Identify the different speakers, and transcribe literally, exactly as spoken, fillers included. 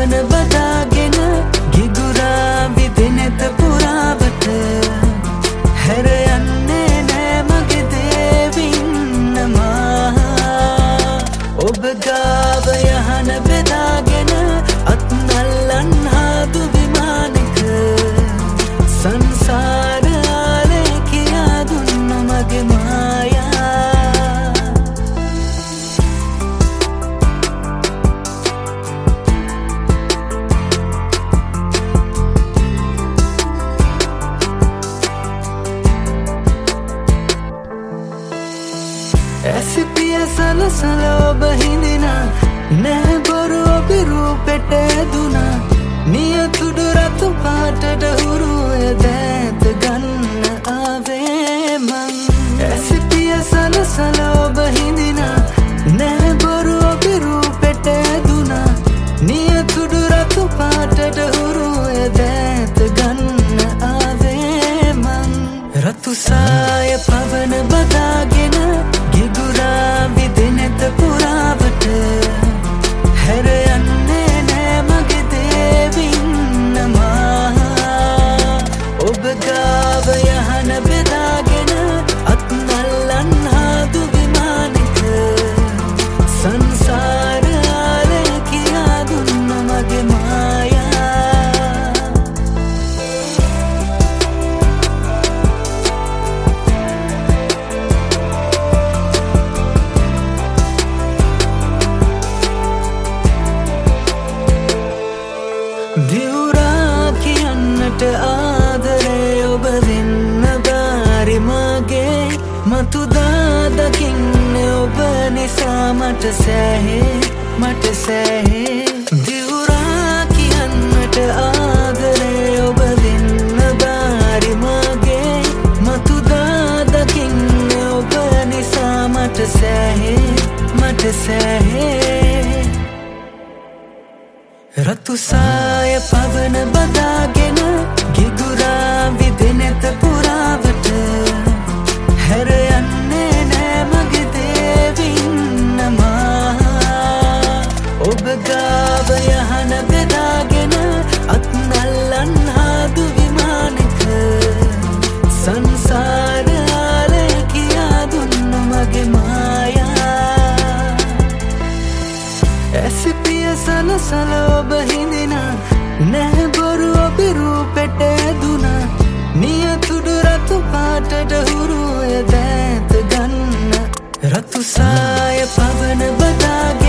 Speaker 1: පවන බදාගෙන ගිගුරා විදිනෙත පුරාවට හැර යන්නේ නෑ මගේ දේවින්නමා ඔබ ගාව යහන බෙදාගෙන අත්නල්ලන් හාදු විමානක සංසාර ආලේ කියා දුන්න මගේ මායා ऐसी पिया सल सलोब हिंदिना नह बोरू अभी रूपेट दुना निया तुडुरत पाटट हुरुए दैत गन्न आवे मन ऐसी पिया सल सलोब हिंदिना नह बोरू अभी रूपेट दुना निया तुडुरत पाटट हुरुए दैत गन्न आवे मन रतु साय पवन बदाගෙන ගිගුරා විදිනෙත පුරාවට හැර යන්නේ නෑ මගේ දේවින්නමා ඔබ ගාව යහන බෙදාගෙන අත්නල්ලන් හාදු විමානක සංසාර ආලේ කියා දුන්න මගේ මායා දිවුරා කියන්නට ආදරේ ඔබ දෙන්න බාරි මගේ මතුදා දකින්නේ ඔබ නිසා මට සෑහේ මට සෑහේ දිවුරා කියන්නට ආදරේ ඔබ දෙන්න බාරි මගේ මතුදා දකින්නේ ඔබ නිසා මට සෑහේ මට සෑහේ රතු සාය පවන බදාගෙන ගිගුරා විදිනෙත පුරාවට හැර යන්නේ නෑ මගේ දේවින්නමා ඔබ ගාව යහන බෙදාගෙන අත්නල්ලන් හාදු විමානක සංසාර ආලේ කියා දුන්න මගේ මායා ऐसी पिया सल सलोब हिंदिना नह बोरू अभी रूपेट दुना निया तुडुरत पाटट हुरुए दैत गन्न रतु साय पवन बदा